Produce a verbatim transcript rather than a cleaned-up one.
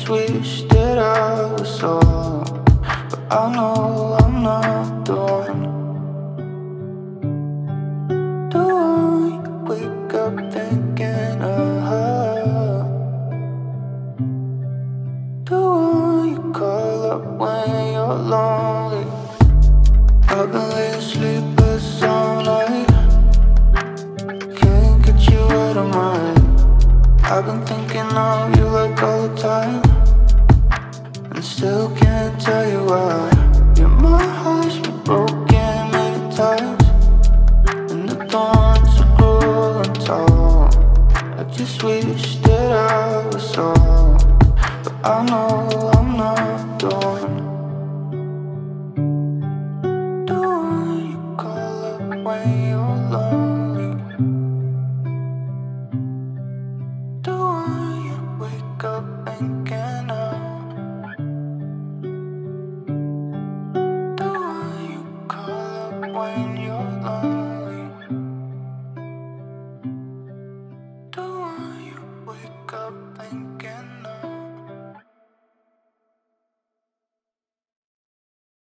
just wish that I was sober, but I know I'm not the one. The one you wake up thinking of her, the one you call up when you're lonely. I've been laying sleepless all night, can't get you out of mind. I've been thinking of you like all the time, and still can't tell you why. Yeah, my heart's been broken many times, and the thorns are growing tall. I just wish that I was sober, but I know I'm not the one. The one you call up when you're alone.